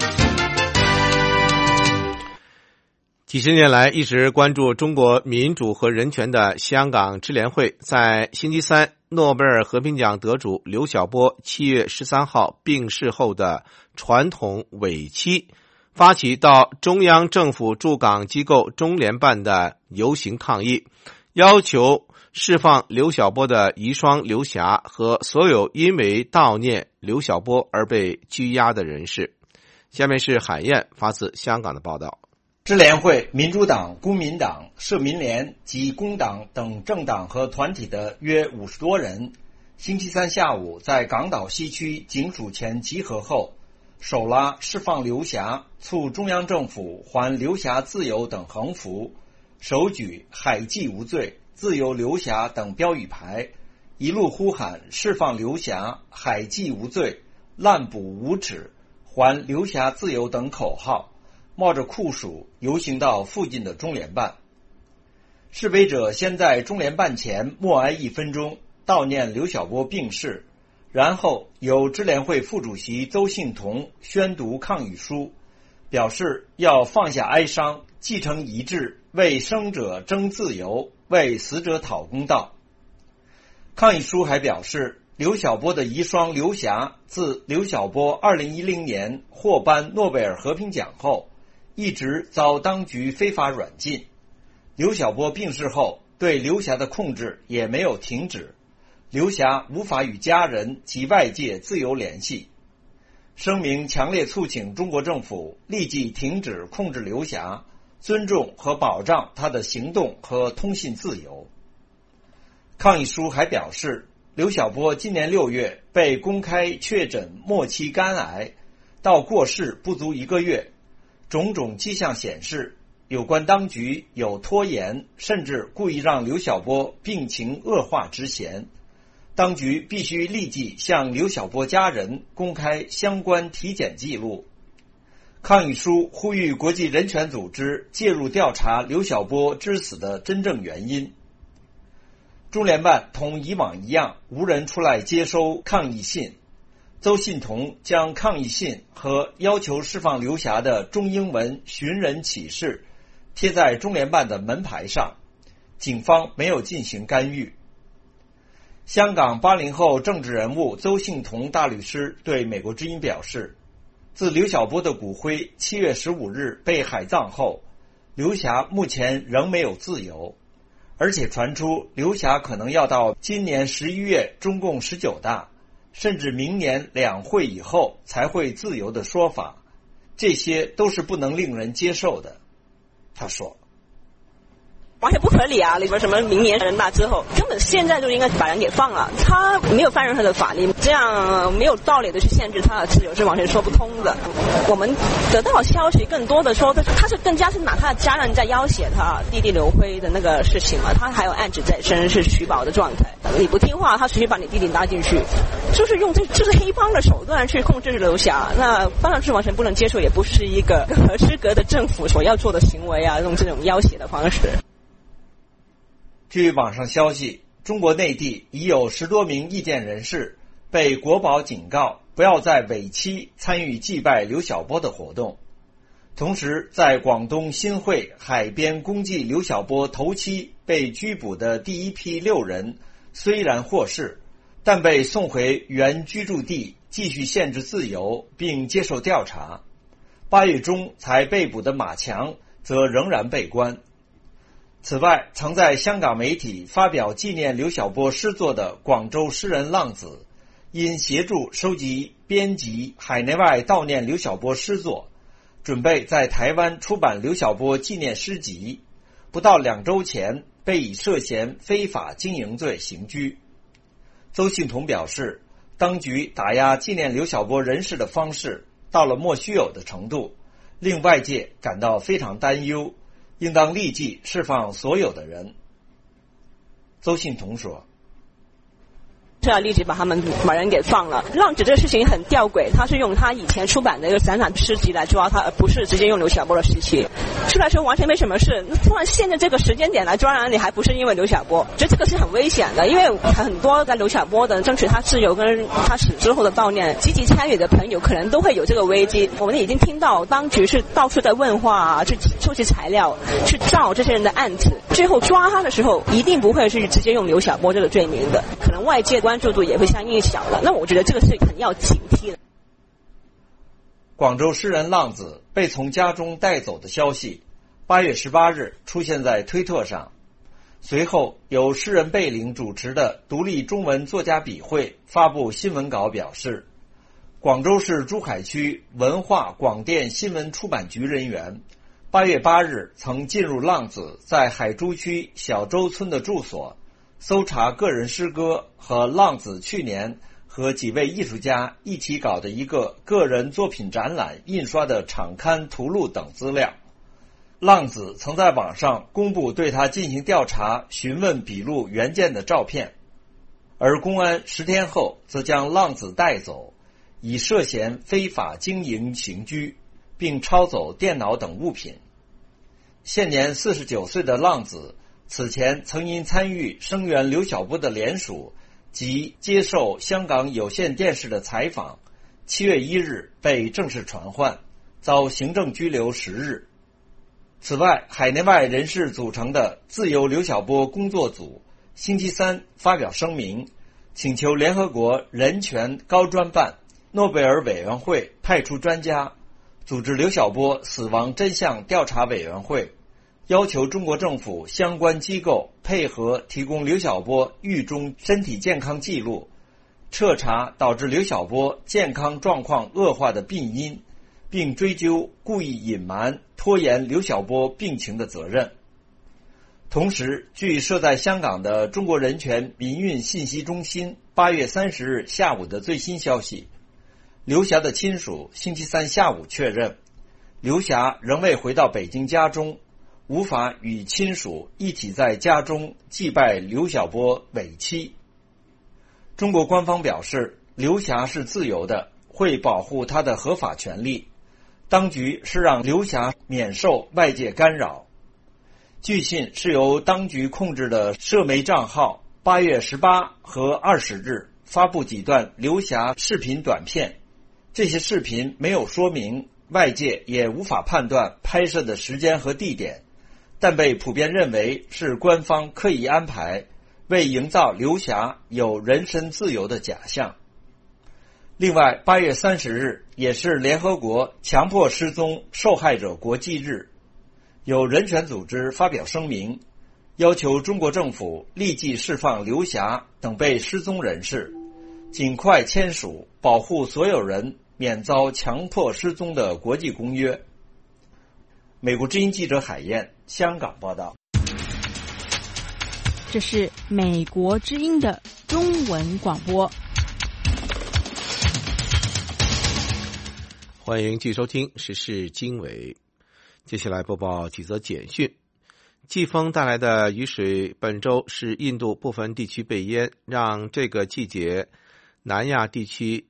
几十年来一直关注中国民主和人权的香港支联会，在星期三诺贝尔和平奖得主刘晓波7月13号病逝后的传统尾期，发起到中央政府驻港机构中联办的游行抗议，要求释放刘晓波的遗孀刘霞和所有因为悼念刘晓波而被拘押的人士。下面是海燕发自香港的报道。 支联会、民主党、公民党、社民联及工党等政党和团体的约50多人，星期三下午在港岛西区警署前集合后，手拉释放刘霞、促中央政府还刘霞自由等横幅，手举海记无罪、 自由刘霞等标语牌，一路呼喊释放刘霞、海祭无罪、滥捕无耻、还刘霞自由等口号，冒着酷暑游行到附近的中联办。示威者先在中联办前默哀1分钟，悼念刘晓波病逝，然后由支联会副主席邹幸同宣读抗议书，表示要放下哀伤，继承遗志，为生者争自由，为死者讨公道。抗议书还表示，刘晓波的遗孀刘霞自刘晓波2010年获颁诺贝尔和平奖后，一直遭当局非法软禁。刘晓波病逝后，对刘霞的控制也没有停止，刘霞无法与家人及外界自由联系。声明强烈促请中国政府立即停止控制刘霞，尊重和保障她的行动和通信自由。抗议书还表示，刘晓波今年6月被公开确诊末期肝癌，到过世不足1个月，种种迹象显示，有关当局有拖延甚至故意让刘晓波病情恶化之嫌，当局必须立即向刘晓波家人公开相关体检记录。抗议书呼吁国际人权组织介入调查刘晓波之死的真正原因。中联办同以往一样，无人出来接收抗议信。邹幸同将抗议信和要求释放刘霞的中英文寻人启事贴在中联办的门牌上，警方没有进行干预。香港80后政治人物邹幸同大律师对美国之音表示，自刘晓波的骨灰7月15日被海葬后，刘霞目前仍没有自由，而且传出刘霞可能要到今年11月中共19大，甚至明年两会以后才会自由的说法，这些都是不能令人接受的。他说， 完全不合理啊！你说什么明年人大之后，根本现在就应该把人给放了，他没有犯任何的法律，这样没有道理的去限制他的自由是完全说不通的。我们得到消息更多的说，他是更加是拿他的家人在要挟他弟弟刘辉的那个事情嘛，他还有案子在身，是取保的状态。你不听话，他随便把你弟弟拉进去，就是用就是黑帮的手段去控制刘霞，那当然是完全不能接受，也不是一个合适格的政府所要做的行为啊，用这种要挟的方式。 据网上消息，中国内地已有10多名意见人士被国保警告不要在尾期参与祭拜刘晓波的活动。同时，在广东新会海边公祭刘晓波头七被拘捕的第一批6人虽然获释，但被送回原居住地继续限制自由并接受调查。8月中才被捕的马强则仍然被关。此外，曾在香港媒体发表纪念刘晓波诗作的广州诗人浪子，因协助收集编辑海内外悼念刘晓波诗作，准备在台湾出版刘晓波纪念诗集，不到2周前被以涉嫌非法经营罪刑拘。邹幸同表示，当局打压纪念刘晓波人士的方式到了莫须有的程度，令外界感到非常担忧，应当立即释放所有的人。邹幸同说， 是要立即把人给放了。浪子这个事情很吊诡，他是用他以前出版的一个散散诗集来抓他，而不是直接用刘晓波的诗集。出来说完全没什么事，那突然现在这个时间点来抓人，你还不是因为刘晓波？我觉得这个是很危险的，因为很多在刘晓波的争取他自由跟他死之后的悼念积极参与的朋友，可能都会有这个危机。我们已经听到当局是到处在问话啊，去收集材料，去照这些人的案子，最后抓他的时候一定不会是直接用刘晓波这个罪名的，可能外界关注度也会相应小了。那我觉得这个是很要警惕的。 广州诗人浪子被从家中带走的消息8月18日出现在推特上，随后由诗人贝岭主持的独立中文作家笔会发布新闻稿表示，广州市珠海区文化广电新闻出版局人员8月8日曾进入浪子在海珠区小洲村的住所，搜查个人诗歌和浪子去年和几位艺术家一起搞的一个个人作品展览印刷的场刊图录等资料。 浪子曾在网上公布对他进行调查、询问笔录原件的照片，而公安10天后则将浪子带走，以涉嫌非法经营刑拘，并抄走电脑等物品。现年49岁的浪子此前曾因参与声援刘晓波的联署及接受香港有线电视的采访，7月1日被正式传唤，遭行政拘留10日。此外，海内外人士组成的自由刘晓波工作组星期三发表声明，请求联合国人权高专办、诺贝尔委员会派出专家，组织刘晓波死亡真相调查委员会，要求中国政府相关机构配合提供刘晓波狱中身体健康记录，彻查导致刘晓波健康状况恶化的病因，并追究故意隐瞒、拖延刘晓波病情的责任。同时，据设在香港的中国人权民运信息中心8月30日下午的最新消息，刘霞的亲属星期三下午确认，刘霞仍未回到北京家中，无法与亲属一起在家中祭拜刘晓波尾期。中国官方表示，刘霞是自由的，会保护她的合法权利。当局是让刘霞免受外界干扰。据信是由当局控制的社媒账号8月18和20日发布几段刘霞视频短片，这些视频没有说明，外界也无法判断拍摄的时间和地点，但被普遍认为是官方刻意安排，为营造刘霞有人身自由的假象。另外，8月30日也是联合国强迫失踪受害者国际日，有人权组织发表声明，要求中国政府立即释放刘霞等被失踪人士，尽快签署保护所有人免遭强迫失踪的国际公约。美国之音记者海燕，香港报道。 这是美国之音的中文广播。 欢迎继续收听时事经纬。接下来播报几则简讯。季风带来的雨水本周使印度部分地区被淹，让这个季节南亚地区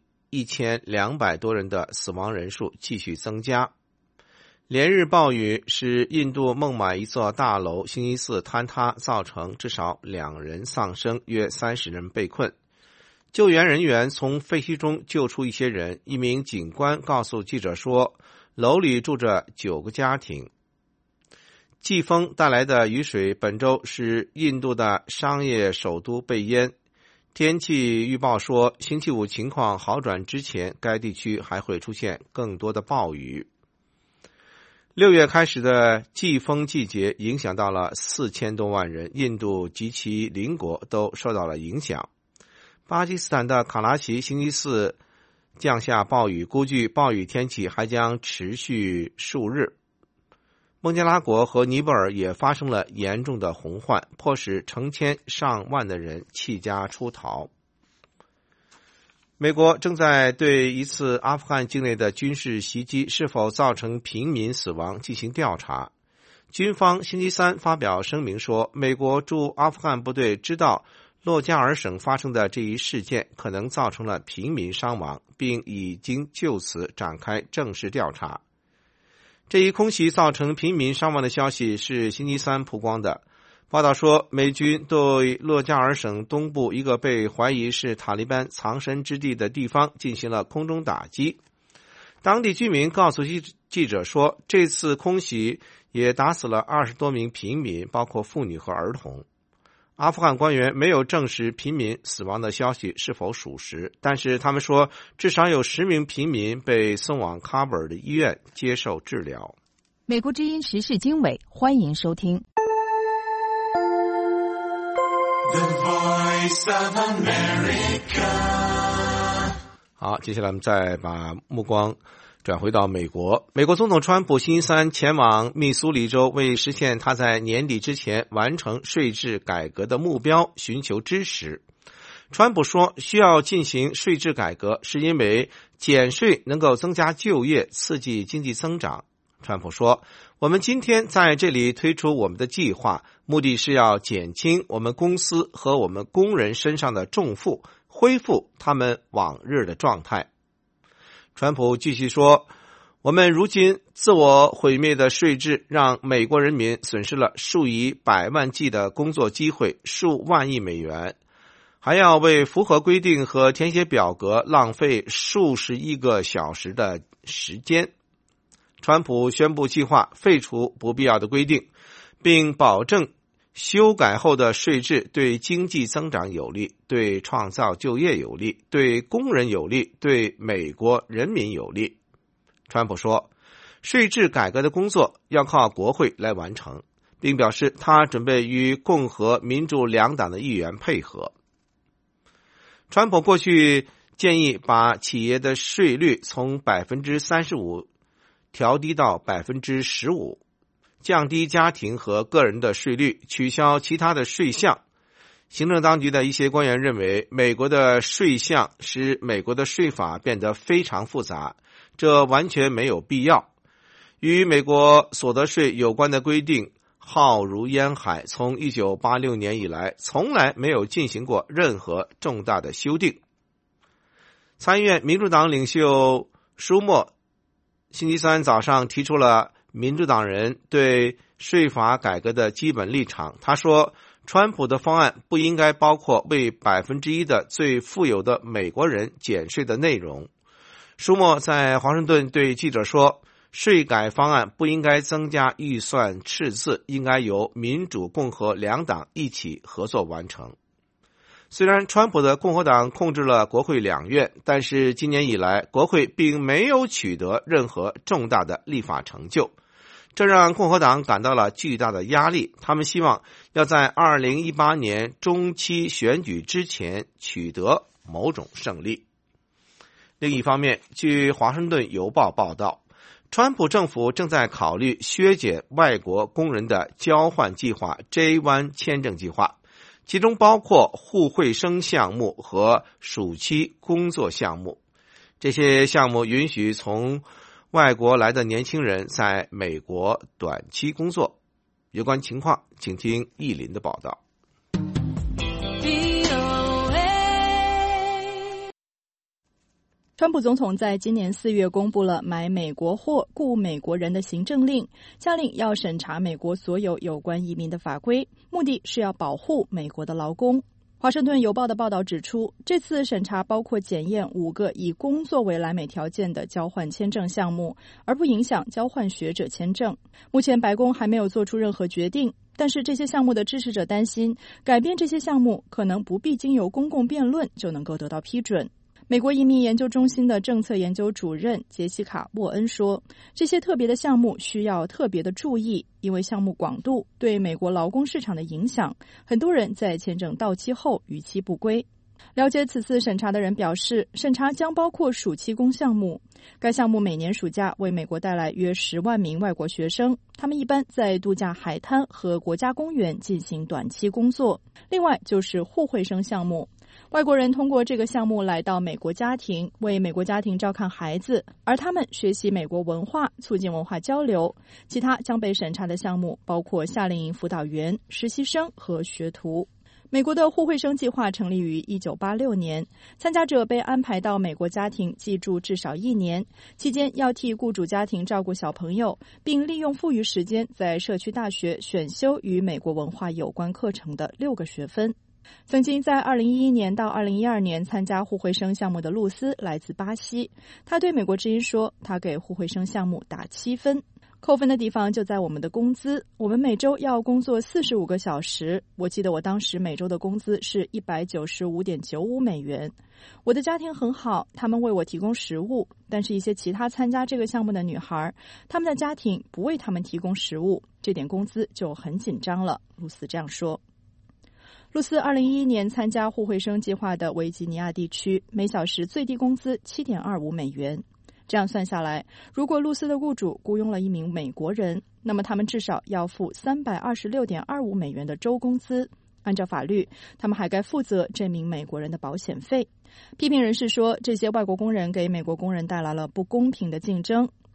1200多人的死亡人数继续增加。连日暴雨使印度孟买一座大楼星期四坍塌，造成至少2人丧生，约30人被困。救援人员从废墟中救出一些人。一名警官告诉记者说，楼里住着9个家庭。季风带来的雨水本周使印度的商业首都被淹。天气预报说，星期五情况好转之前，该地区还会出现更多的暴雨。6月开始的季风季节影响到了4000多万人，印度及其邻国都受到了影响。巴基斯坦的卡拉奇星期四降下暴雨，估计暴雨天气还将持续数日。孟加拉国和尼泊尔也发生了严重的洪患，迫使成千上万的人弃家出逃。美国正在对一次阿富汗境内的军事袭击是否造成平民死亡进行调查。军方星期三发表声明说，美国驻阿富汗部队知道洛加尔省发生的这一事件可能造成了平民伤亡，并已经就此展开正式调查。这一空袭造成平民伤亡的消息是星期三曝光的。报道说，美军对洛加尔省东部一个被怀疑是塔利班藏身之地的地方进行了空中打击。当地居民告诉记者说，这次空袭也打死了20多名平民，包括妇女和儿童。阿富汗官员没有证实平民死亡的消息是否属实，但是他们说至少有10名平民被送往喀布尔的医院接受治疗。 美国之音时事经纬，欢迎收听。 The Voice of America。 好，接下来我们再把目光转回到美国。美国总统川普星期三前往密苏里州，为实现他在年底之前完成税制改革的目标寻求支持。川普说，需要进行税制改革，是因为减税能够增加就业，刺激经济增长。川普说， 我们今天在这里推出我们的计划，目的是要减轻我们公司和我们工人身上的重负，恢复他们往日的状态。川普继续说，我们如今自我毁灭的税制让美国人民损失了数以百万计的工作机会，数万亿美元，还要为符合规定和填写表格浪费数十亿个小时的时间。川普宣布计划废除不必要的规定，并保证修改后的税制对经济增长有利，对创造就业有利，对工人有利，对美国人民有利。川普说，税制改革的工作要靠国会来完成，并表示他准备与共和民主两党的议员配合。川普过去建议把企业的税率从 35% 调低到 15%， 降低家庭和个人的税率，取消其他的税项。行政当局的一些官员认为，美国的税项使美国的税法变得非常复杂，这完全没有必要。与美国所得税有关的规定浩如烟海，从1986年以来从来没有进行过任何重大的修订。参议院民主党领袖舒默星期三早上提出了民主党人对税法改革的基本立场。他说，川普的方案不应该包括为 1% 的最富有的美国人减税的内容。舒默在华盛顿对记者说，税改方案不应该增加预算赤字，应该由民主共和两党一起合作完成。虽然川普的共和党控制了国会两院，但是今年以来国会并没有取得任何重大的立法成就，这让共和党感到了巨大的压力。他们希望要在2018年中期选举之前取得某种胜利。另一方面，据华盛顿邮报报道，川普政府正在考虑削减外国工人的交换计划 J1 签证计划，其中包括互惠生项目和暑期工作项目。这些项目允许从外国来的年轻人在美国短期工作。有关情况，请听易林的报道。 川普总统在今年4月公布了买美国货、雇美国人的行政令，下令要审查美国所有有关移民的法规，目的是要保护美国的劳工。华盛顿邮报的报道指出，这次审查包括检验5个以工作为来美条件的交换签证项目，而不影响交换学者签证。目前白宫还没有做出任何决定，但是这些项目的支持者担心，改变这些项目可能不必经由公共辩论就能够得到批准。美国移民研究中心的政策研究主任杰西卡·沃恩说，这些特别的项目需要特别的注意，因为项目广度对美国劳工市场的影响，很多人在签证到期后逾期不归。了解此次审查的人表示，审查将包括暑期工项目。该项目每年暑假为美国带来约10万名外国学生，他们一般在度假海滩和国家公园进行短期工作。另外就是互惠生项目，外国人通过这个项目来到美国家庭，为美国家庭照看孩子，而他们学习美国文化，促进文化交流。其他将被审查的项目包括夏令营辅导员、实习生和学徒。美国的互惠生计划成立于1986年，参加者被安排到美国家庭寄住至少1年，期间要替雇主家庭照顾小朋友，并利用富余时间在社区大学选修与美国文化有关课程的6个学分。曾经在2011年到2012年参加互惠生项目的露丝来自巴西，他对美国之音说，他给互惠生项目打7分。扣分的地方就在我们的工资，我们每周要工作45个小时，我记得我当时每周的工资是195.95美元。我的家庭很好，他们为我提供食物，但是一些其他参加这个项目的女孩，他们的家庭不为他们提供食物，这点工资就很紧张了，露丝这样说。露丝2011年参加互惠生计划的维吉尼亚地区，每小时最低工资7.25美元。这样算下来，如果露丝的雇主雇佣了一名美国人，那么他们至少要付326.25美元的周工资。按照法律，他们还该负责这名美国人的保险费。批评人士说，这些外国工人给美国工人带来了不公平的竞争。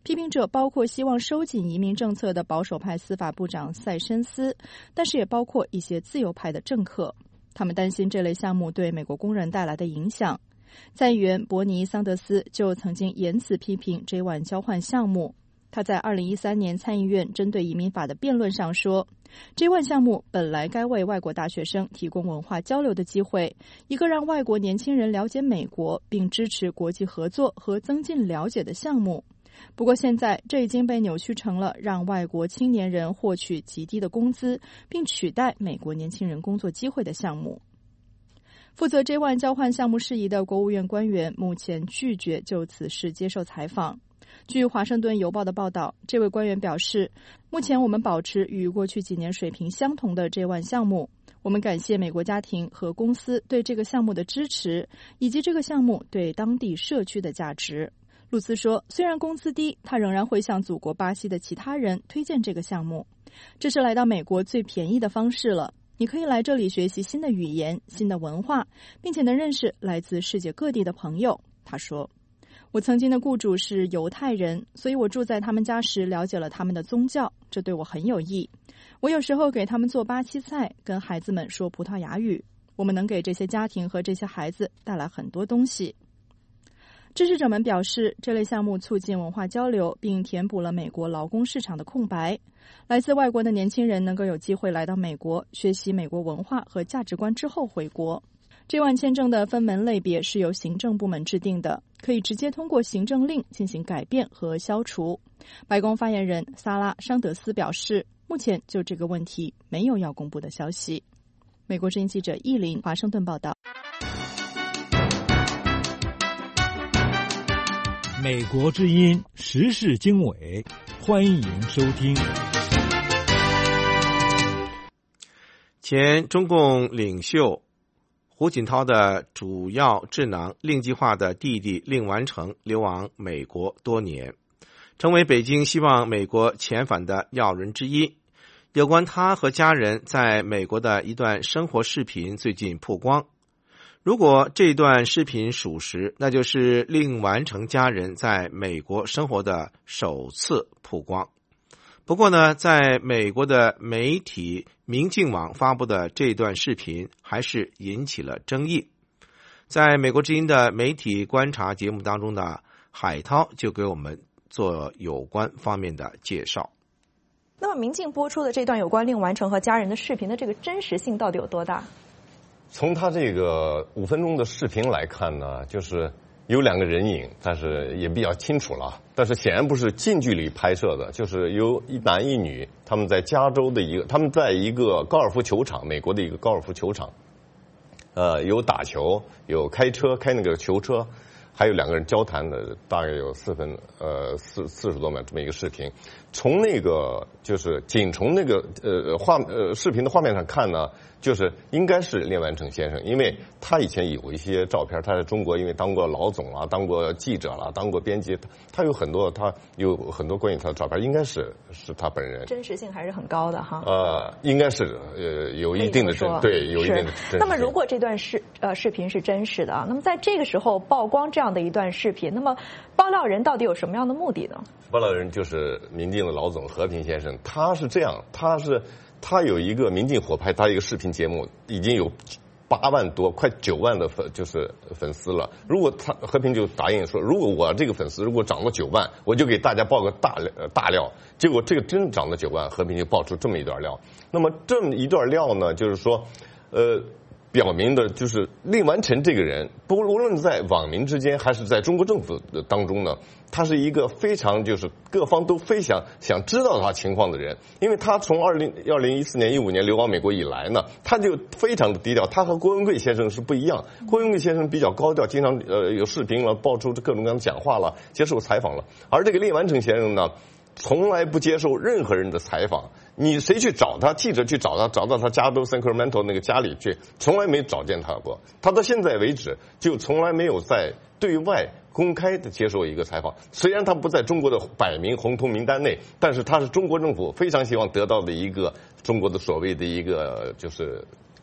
批评者包括希望收紧移民政策的保守派司法部长塞申斯，但是也包括一些自由派的政客。他们担心这类项目对美国工人带来的影响。参议员伯尼·桑德斯就曾经严词批评 J1 交换项目。他在2013年参议院针对移民法的辩论上说， J1 项目本来该为外国大学生提供文化交流的机会，一个让外国年轻人了解美国并支持国际合作和增进了解的项目。不过现在这已经被扭曲成了让外国青年人获取极低的工资并取代美国年轻人工作机会的项目。负责 J1 交换项目事宜的国务院官员目前拒绝就此事接受采访。据华盛顿邮报的报道，这位官员表示，目前我们保持与过去几年水平相同的 J1 项目。我们感谢美国家庭和公司对这个项目的支持，以及这个项目对当地社区的价值。露兹说，虽然工资低，他仍然会向祖国巴西的其他人推荐这个项目。这是来到美国最便宜的方式了。你可以来这里学习新的语言、新的文化，并且能认识来自世界各地的朋友。他说，我曾经的雇主是犹太人，所以我住在他们家时了解了他们的宗教，这对我很有益。我有时候给他们做巴西菜，跟孩子们说葡萄牙语。我们能给这些家庭和这些孩子带来很多东西。支持者们表示，这类项目促进文化交流，并填补了美国劳工市场的空白。来自外国的年轻人能够有机会来到美国，学习美国文化和价值观之后回国。J1 签证的分门类别是由行政部门制定的，可以直接通过行政令进行改变和消除。白宫发言人萨拉·桑德斯表示，目前就这个问题没有要公布的消息。美国之音记者易林，华盛顿报道。 美国之音时事经纬，欢迎收听。 前中共领袖胡锦涛的主要智囊令计划的弟弟令完成流亡美国多年，成为北京希望美国遣返的要人之一。有关他和家人在美国的一段生活视频最近曝光。如果这段视频属实，那就是令完成家人在美国生活的首次曝光。不过呢，在美国的媒体明镜网发布的这段视频还是引起了争议。在美国之音的媒体观察节目当中呢，海涛就给我们做有关方面的介绍。 那么明镜播出的这段有关令完成和家人的视频的这个真实性到底有多大？ 从他这个5分钟的视频来看呢，就是有2个人影，但是也比较清楚了。但是显然不是近距离拍摄的，就是有一男一女，他们在加州的他们在一个高尔夫球场，美国的一个高尔夫球场，有打球，有开那个球车，还有2个人交谈的，大概有40多秒这么一个视频。从那个就是仅从那个视频的画面上看呢，就是应该是令完成先生，因为他以前有一些照片，他在中国因为当过老总啦，当过记者啦，当过编辑，他有很多关于他的照片，应该是他本人。 真实性还是很高的哈。 应该是有一定的对，有一定的真实。 那么如果这段视频是真实的，那么在这个时候曝光这样的一段视频，那么爆料人到底有什么样的目的呢？ 爆料人就是民进的老总和平先生，他是这样，他有一个民进火拍，他一个视频节目已经有8万多，快9万的粉丝了。如果和平就答应说，如果我这个粉丝如果涨到9万，我就给大家爆个大料。结果这个真涨到9万，和平就爆出这么一段料。那么这么一段料呢，就是说，表明的就是令完成这个人，无论在网民之间还是在中国政府当中呢，他是一个非常就是各方都非常想知道他情况的人，因为他从2014年、15年流亡美国以来呢，他就非常的低调。他和郭文贵先生是不一样，郭文贵先生比较高调，经常有视频了，爆出各种各样的讲话了，接受采访了。而这个令完成先生呢，从来不接受任何人的采访。你谁去找他，记者去找他，找到他加州 Sacramento 那个家里去，从来没找见他过。他到现在为止就从来没有在对外公开的接受一个采访。虽然他不在中国的百名红头名单内，但是他是中国政府非常希望得到的一个中国的所谓的一个就是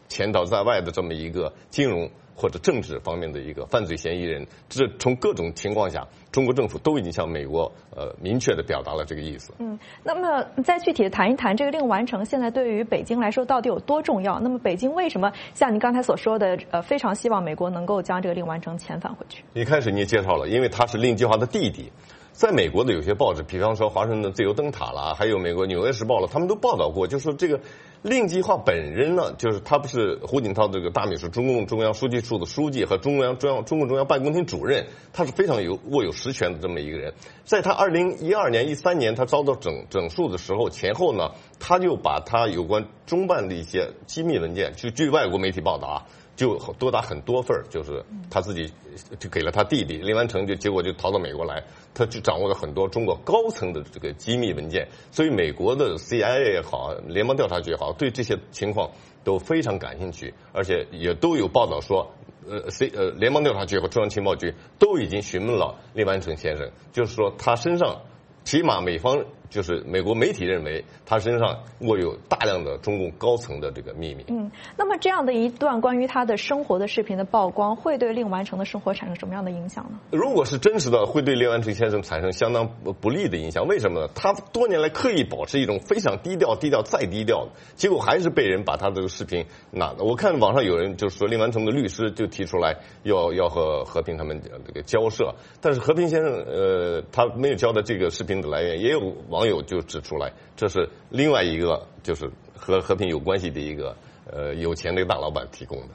潜逃在外的这么一个金融或者政治方面的一个犯罪嫌疑人。这从各种情况下，中国政府都已经向美国明确的表达了这个意思。 那么再具体的谈一谈这个令完成现在对于北京来说到底有多重要？那么北京为什么像您刚才所说的非常希望美国能够将这个令完成遣返回去？ 一开始你也介绍了，因为他是令计划的弟弟。在美国的有些报纸，比方说华盛顿自由灯塔啦，还有美国纽约时报了，他们都报道过，就是说这个令计划本人呢，就是他不是胡锦涛这个大秘书、中共中央书记处的书记和中共中央办公厅主任，他是非常握有实权的这么一个人。在他2012年、13年他遭到整肃的时候，前后呢，他就把他有关中办的一些机密文件，据外国媒体报道啊，就多达很多份，就是他自己就给了他弟弟令完成，结果就逃到美国来，他就掌握了很多中国高层的这个机密文件，所以美国的 CIA 也好，联邦调查局也好，对这些情况都非常感兴趣，而且也都有报道说，联邦调查局和中央情报局都已经询问了令完成先生，就是说他身上起码美方就是美国媒体认为他身上握有大量的中共高层的这个秘密。 那么这样的一段关于他的生活的视频的曝光，会对令完成的生活产生什么样的影响呢？ 如果是真实的，会对令完成先生产生相当不利的影响。为什么呢？他多年来刻意保持一种非常低调再低调的，结果还是被人把他这个视频拿的。我看网上有人就是说，令完成的律师就提出来要和和平他们这个交涉，但是和平先生他没有交代这个视频的来源，也有网友就指出来，这是另外一个就是和和平有关系的一个有钱的大老板提供的。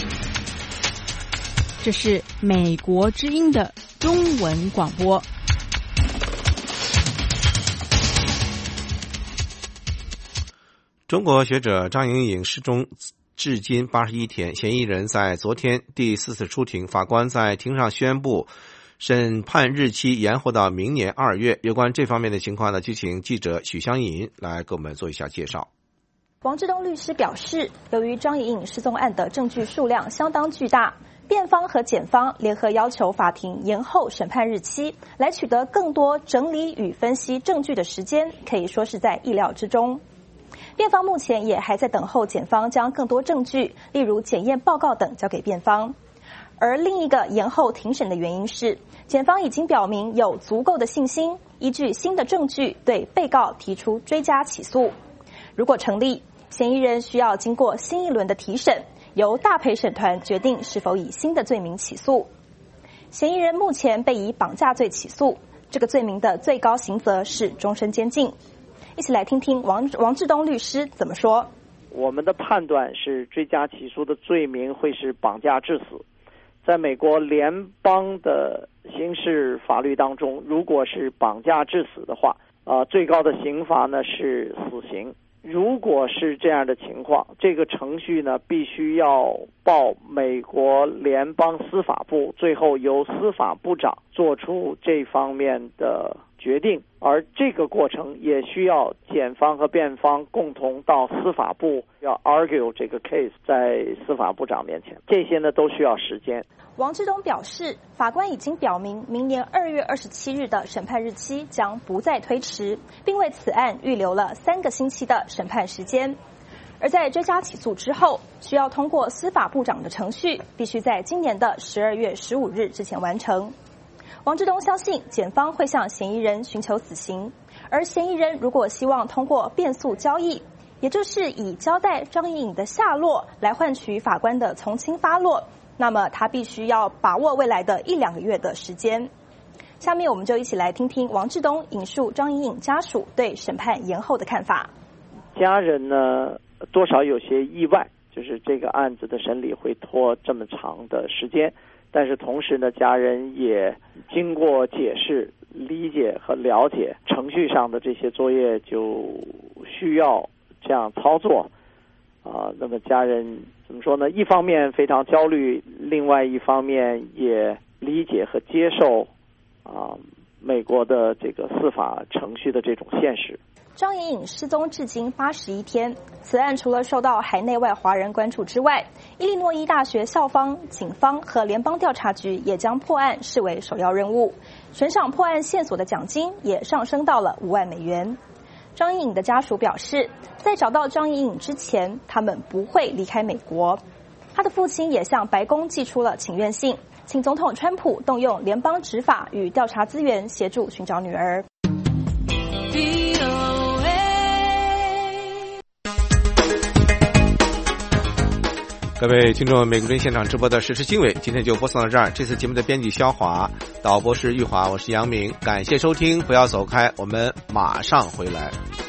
这是美国之音的中文广播。 中国学者张莹莹失踪至今81天，嫌疑人在昨天第4次出庭，法官在庭上宣布审判日期延后到明年2月。有关这方面的情况呢，就请记者许湘银来给我们做一下介绍。 王志东律师表示，由于张莹莹失踪案的证据数量相当巨大，辩方和检方联合要求法庭延后审判日期，来取得更多整理与分析证据的时间，可以说是在意料之中。辩方目前也还在等候检方将更多证据，例如检验报告等交给辩方。而另一个延后庭审的原因是，检方已经表明有足够的信心，依据新的证据对被告提出追加起诉。如果成立，嫌疑人需要经过新一轮的提审，由大陪审团决定是否以新的罪名起诉。嫌疑人目前被以绑架罪起诉，这个罪名的最高刑责是终身监禁。一起来听听王志东律师怎么说。 我们的判断是追加起诉的罪名会是绑架致死。在美国联邦的刑事法律当中，如果是绑架致死的话，最高的刑罚呢是死刑。如果是这样的情况，这个程序呢必须要报美国联邦司法部，最后由司法部长做出这方面的决定，而这个过程也需要检方和辩方共同到司法部要 argue 这个 case 在司法部长面前，这些呢都需要时间。 王志东表示，法官已经表明明年2月27日的审判日期将不再推迟，并为此案预留了3个星期的审判时间。而在追加起诉之后，需要通过司法部长的程序，必须在今年的12月15日之前完成。王志东相信检方会向嫌疑人寻求死刑，而嫌疑人如果希望通过变诉交易，也就是以交代张莹莹的下落来换取法官的从轻发落，那么他必须要把握未来的1-2个月的时间。下面我们就一起来听听王志东引述张莹莹家属对审判延后的看法。 家人呢多少有些意外，就是这个案子的审理会拖这么长的时间，但是同时呢，家人也经过解释、理解和了解程序上的这些作业就需要这样操作那么家人怎么说呢？一方面非常焦虑，另外一方面也理解和接受美国的这个司法程序的这种现实。 张莹莹失踪至今81天，此案除了受到海内外华人关注之外，伊利诺伊大学校方、警方和联邦调查局也将破案视为首要任务，悬赏破案线索的奖金也上升到了5万美元。 张颖颖的家属表示，在找到张颖颖之前，他们不会离开美国。他的父亲也向白宫寄出了请愿信，请总统川普动用联邦执法与调查资源协助寻找女儿。 各位听众，美国之音现场直播的时事经纬今天就播送到这儿。这次节目的编辑肖华，导播是玉华，我是杨明，感谢收听，不要走开，我们马上回来。